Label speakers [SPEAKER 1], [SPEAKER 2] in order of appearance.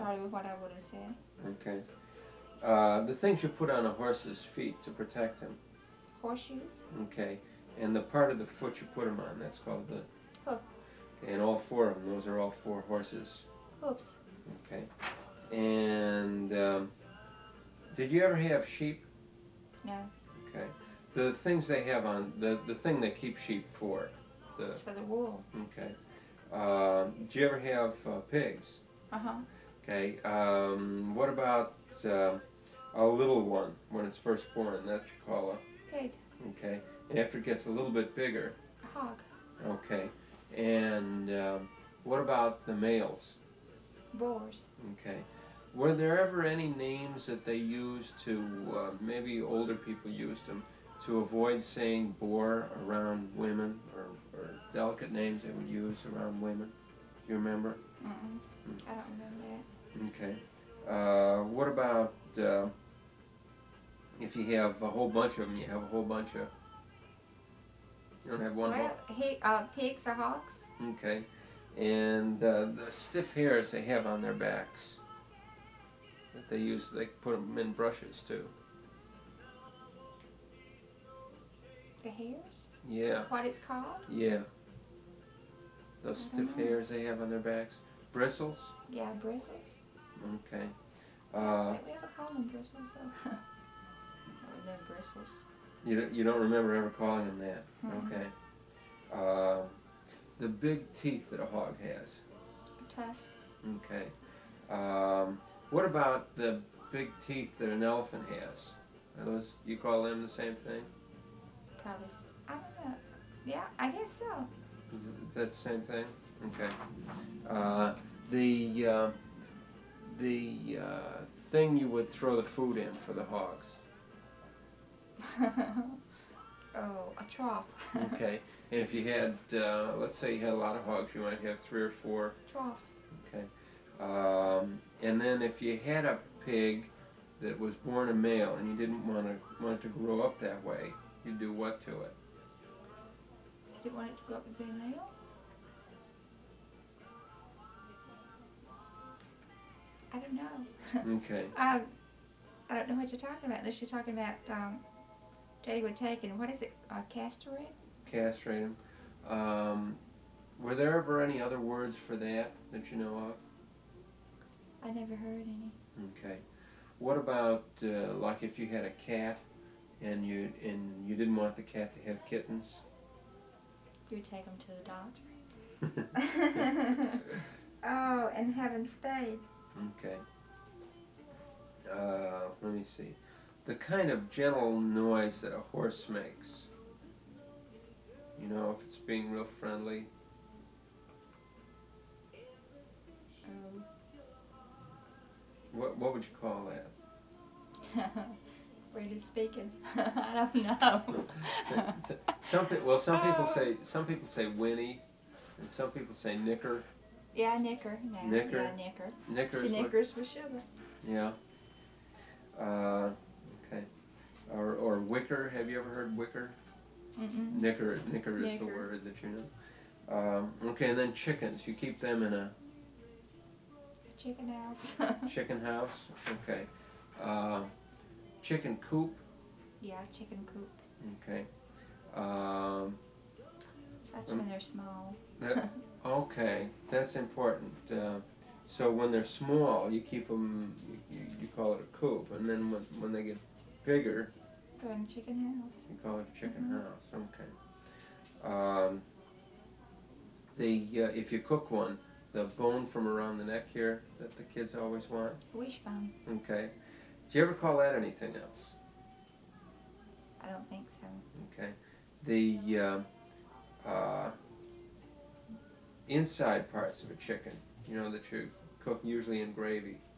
[SPEAKER 1] probably what I would have said.
[SPEAKER 2] Okay. The things you put on a horse's feet to protect him.
[SPEAKER 1] Horseshoes.
[SPEAKER 2] Okay. And the part of the foot you put him on, that's called the
[SPEAKER 1] Hoof.
[SPEAKER 2] Okay, and all four of them, those are all four horses.
[SPEAKER 1] Hoofs.
[SPEAKER 2] Okay. And did you ever have sheep?
[SPEAKER 1] No.
[SPEAKER 2] Okay. The things they have on, the thing they keep sheep for.
[SPEAKER 1] It's for the wool.
[SPEAKER 2] Okay. Do you ever have pigs?
[SPEAKER 1] Uh-huh.
[SPEAKER 2] Okay. What about a little one when it's first born? That you call a
[SPEAKER 1] Pig.
[SPEAKER 2] Okay. And after it gets a little bit bigger?
[SPEAKER 1] A hog.
[SPEAKER 2] Okay. And what about the males?
[SPEAKER 1] Boars.
[SPEAKER 2] Okay. Were there ever any names that they used to, maybe older people used them, to avoid saying bore around women, or delicate names they would use around women? Do you remember?
[SPEAKER 1] I don't remember that.
[SPEAKER 2] Okay. What about if you have a whole bunch of them, you have a whole bunch of... You don't have one
[SPEAKER 1] Pigs are hogs.
[SPEAKER 2] Okay. And the stiff hairs they have on their backs that they use, they put them in brushes too.
[SPEAKER 1] The hairs?
[SPEAKER 2] Yeah.
[SPEAKER 1] What it's called?
[SPEAKER 2] Yeah. Those stiff hairs they have on their backs. Bristles?
[SPEAKER 1] Yeah, bristles.
[SPEAKER 2] Okay.
[SPEAKER 1] Did we ever call them bristles though? Or the bristles.
[SPEAKER 2] You don't remember ever calling them that? Okay. The big teeth that a hog has.
[SPEAKER 1] A tusk.
[SPEAKER 2] Okay. What about the big teeth that an elephant has? Are those, you call them the same thing?
[SPEAKER 1] Probably. I don't know. Yeah, I guess so.
[SPEAKER 2] Is that the same thing? Okay. The thing you would throw the food in for the hogs.
[SPEAKER 1] Oh, a trough.
[SPEAKER 2] Okay. And if you had, let's say you had a lot of hogs, you might have 3 or 4
[SPEAKER 1] troughs.
[SPEAKER 2] Okay. And then if you had a pig that was born a male and you didn't want it to grow up that way, you'd do what to it?
[SPEAKER 1] You want it to grow up and be a male? I don't know.
[SPEAKER 2] Okay.
[SPEAKER 1] I don't know what you're talking about, unless you're talking about Daddy would take and what is it? Castrate?
[SPEAKER 2] Castrate them. Were there ever any other words for that you know of?
[SPEAKER 1] I never heard any.
[SPEAKER 2] Okay. What about like if you had a cat and you didn't want the cat to have kittens?
[SPEAKER 1] You'd take them to the doctor. Oh, and have them spayed.
[SPEAKER 2] Okay. Let me see. The kind of gentle noise that a horse makes. You know, if it's being real friendly. What would you call that?
[SPEAKER 1] Really speaking, I don't know.
[SPEAKER 2] Some people say whinny, and some people say nicker.
[SPEAKER 1] Yeah, nicker. No,
[SPEAKER 2] Nicker.
[SPEAKER 1] Yeah, nicker.
[SPEAKER 2] Nickers.
[SPEAKER 1] She nickers with sugar.
[SPEAKER 2] Yeah. Okay. Or wicker. Have you ever heard wicker?
[SPEAKER 1] Mm-mm.
[SPEAKER 2] Nicker is the word that you know. Okay, and then chickens. You keep them in a
[SPEAKER 1] chicken house.
[SPEAKER 2] chicken house. Okay. Chicken coop.
[SPEAKER 1] Yeah, chicken coop.
[SPEAKER 2] Okay.
[SPEAKER 1] That's when they're small.
[SPEAKER 2] Okay, that's important. So when they're small, you keep them. You call it a coop, and then when they get bigger,
[SPEAKER 1] they're in a chicken house.
[SPEAKER 2] You call it a chicken house. Okay. If you cook one, the bone from around the neck here that the kids always want.
[SPEAKER 1] Wishbone.
[SPEAKER 2] Okay. Do you ever call that anything else?
[SPEAKER 1] I don't think so.
[SPEAKER 2] Okay. The inside parts of a chicken, you know, that you cook usually in gravy.